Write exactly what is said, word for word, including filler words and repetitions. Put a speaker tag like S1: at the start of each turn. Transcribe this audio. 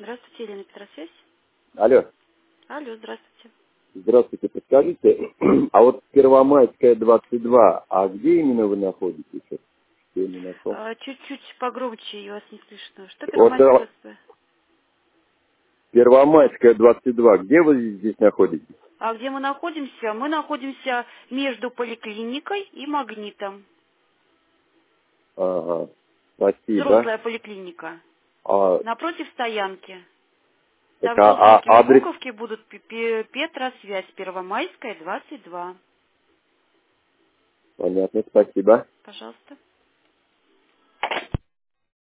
S1: Здравствуйте, Елена, Петросвязь.
S2: Алло.
S1: Алло, здравствуйте.
S2: Здравствуйте, подскажите, а вот Первомайская, двадцать два, а где именно вы находитесь? Что я не нашел.
S1: А, чуть-чуть погромче, я вас не слышно. Что
S2: Вот
S1: Первомайская
S2: э,
S1: двадцать два?
S2: Первомайская, двадцать два, где вы здесь находитесь?
S1: А где мы находимся? Мы находимся между поликлиникой и магнитом.
S2: Ага, спасибо.
S1: Взрослая поликлиника.
S2: А,
S1: Напротив стоянки.
S2: так,
S1: Там
S2: а, а
S1: желтенькими
S2: адрес?
S1: буковки будут Пе- Пе- Петросвязь, Первомайская, двадцать два.
S2: Понятно, спасибо.
S1: Пожалуйста.